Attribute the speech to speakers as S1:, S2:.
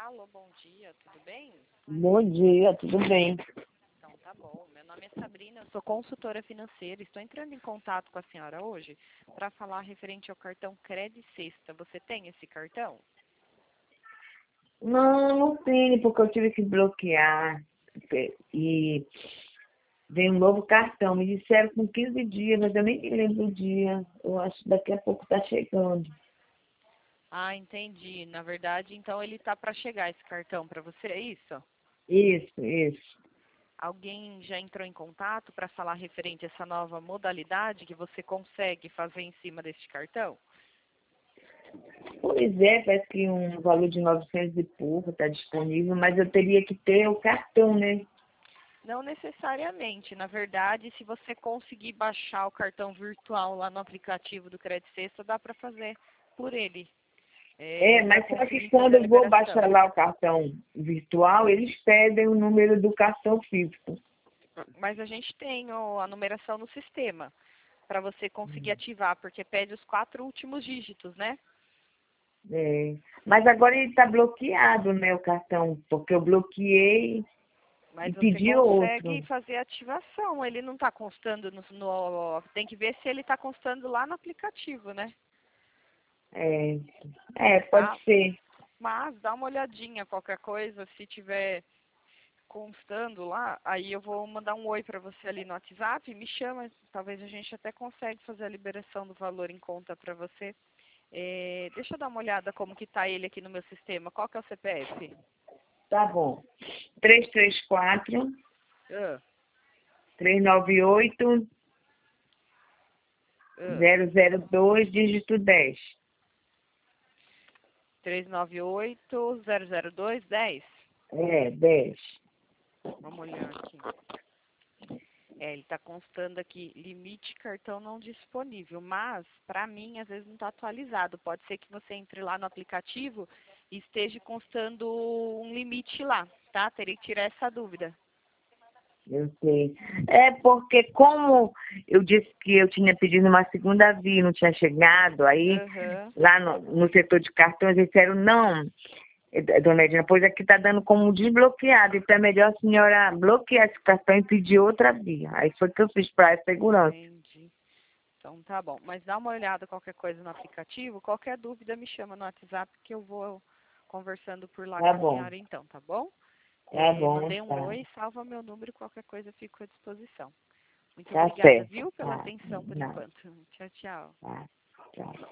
S1: Alô, bom dia, tudo bem?
S2: Bom dia, tudo bem?
S1: Então tá bom. Meu nome é Sabrina, eu sou consultora financeira. Estou entrando em contato com a senhora hoje para falar referente ao cartão Credit Sexta. Você tem esse cartão?
S2: Não, não tenho, porque eu tive que bloquear e veio um novo cartão. Me disseram com 15 dias, mas eu nem me lembro do dia. Eu acho que daqui a pouco tá chegando.
S1: Ah, entendi. Na verdade, então ele tá para chegar esse cartão para você, é isso?
S2: Isso.
S1: Alguém já entrou em contato para falar referente a essa nova modalidade que você consegue fazer em cima deste cartão?
S2: Pois é, parece que um valor de 900 e pouco está disponível, mas eu teria que ter o cartão, né?
S1: Não necessariamente. Na verdade, se você conseguir baixar o cartão virtual lá no aplicativo do Credit Sexta, dá para fazer por ele. Para
S2: Mas só que
S1: conseguir
S2: quando
S1: fazer a
S2: eu vou baixar
S1: liberação.
S2: lá o cartão virtual, eles pedem o número do cartão físico.
S1: Mas a gente tem a numeração no sistema para você conseguir ativar, porque pede os 4 últimos dígitos, né?
S2: É. Mas agora ele está bloqueado, né, o cartão, porque eu bloqueei e
S1: Mas você
S2: pedi outro.
S1: consegue fazer a ativação. Ele não está constando tem que ver se ele está constando lá no aplicativo, né?
S2: Pode
S1: Tá?
S2: ser.
S1: Mas dá uma olhadinha, qualquer coisa, se tiver constando lá, aí eu vou mandar um oi para você ali no WhatsApp, me chama, talvez a gente até consegue fazer a liberação do valor em conta para você. Deixa eu dar uma olhada como que tá ele aqui no meu sistema. Qual que é o CPF?
S2: Tá bom. 334
S1: Ah,
S2: 398
S1: ah.
S2: 002 dígito 10.
S1: 398-002-10.
S2: 10.
S1: Vamos olhar aqui. Ele está constando aqui, limite cartão não disponível, mas para mim às vezes não está atualizado. Pode ser que você entre lá no aplicativo e esteja constando um limite lá, tá? Teria que tirar essa dúvida.
S2: Eu sei. É porque como eu disse que eu tinha pedido uma segunda via e não tinha chegado, aí
S1: Aham.
S2: lá no setor de cartões eles disseram, não, dona Edna, pois aqui está dando como desbloqueado, então é melhor a senhora bloquear esse cartão e pedir outra via. Aí foi que eu fiz para a segurança.
S1: Entendi. Então tá bom. Mas dá uma olhada qualquer coisa no aplicativo. Qualquer dúvida me chama no WhatsApp que eu vou conversando por lá
S2: Tá
S1: com a
S2: bom,
S1: senhora então, tá bom?
S2: tá bom,
S1: Mandei um
S2: tá.
S1: oi, salva meu número, qualquer coisa eu fico à disposição. Muito
S2: Tá
S1: obrigada,
S2: certo.
S1: viu, pela
S2: Tá,
S1: atenção por
S2: não,
S1: enquanto. Tchau, tchau.
S2: tá, tchau.